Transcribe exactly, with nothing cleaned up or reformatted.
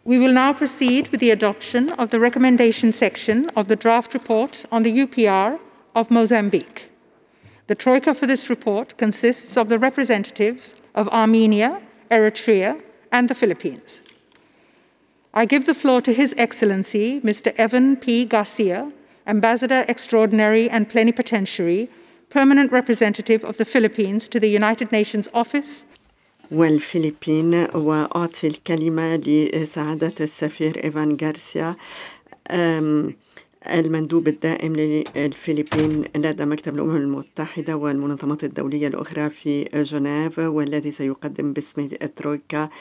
We will now proceed with the adoption of the recommendation section of the draft report on the U P R of Mozambique. The Troika for this report consists of the representatives of Armenia, Eritrea, and the Philippines. I give the floor to His Excellency, Mister Evan P. Garcia, Ambassador Extraordinary and Plenipotentiary, Permanent Representative of the Philippines to the United Nations Office والفلبين. وأعطي الكلمة لسعادة السفير إيفان غارسيا المندوب الدائم للفلبين لدى مكتب الأمم المتحدة والمنظمات الدولية الأخرى في جنيف، والذي سيقدم باسم الترويكا